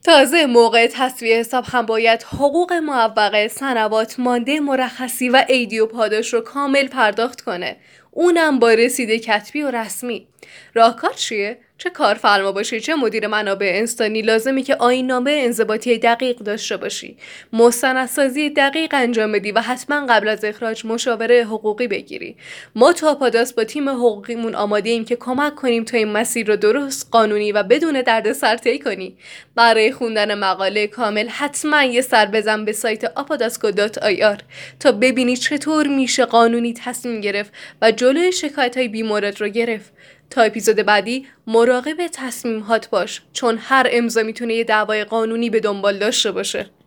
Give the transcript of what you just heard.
تازه موقع تصویه حساب هم باید حقوق معوقه، سنوات، مانده مرخصی و عیدی و پاداش رو کامل پرداخت کنه. اونم با رسید کتبی و رسمی. راهکار چیه؟ چه کارفرما باشی چه مدیر منابع انسانی لازمی که آیین‌نامه انضباطی دقیق داشته باشی، مستندسازی دقیق انجام بدی و حتما قبل از اخراج مشاوره حقوقی بگیری. ما تو آپاداس با تیم حقوقیمون آماده ایم که کمک کنیم تا این مسیر رو درست، قانونی و بدون دردسر طی کنی. برای خوندن مقاله کامل حتما یه سر بزن به سایت apadasco.ir تا ببینی چطور میشه قانونی تصمیم گرفت و جلوی شکایت‌های بیمورد رو گرفت. تا اپیزود بعدی مراقب تصمیمات باش، چون هر امضا میتونه یه دعوای قانونی به دنبال داشته باشه.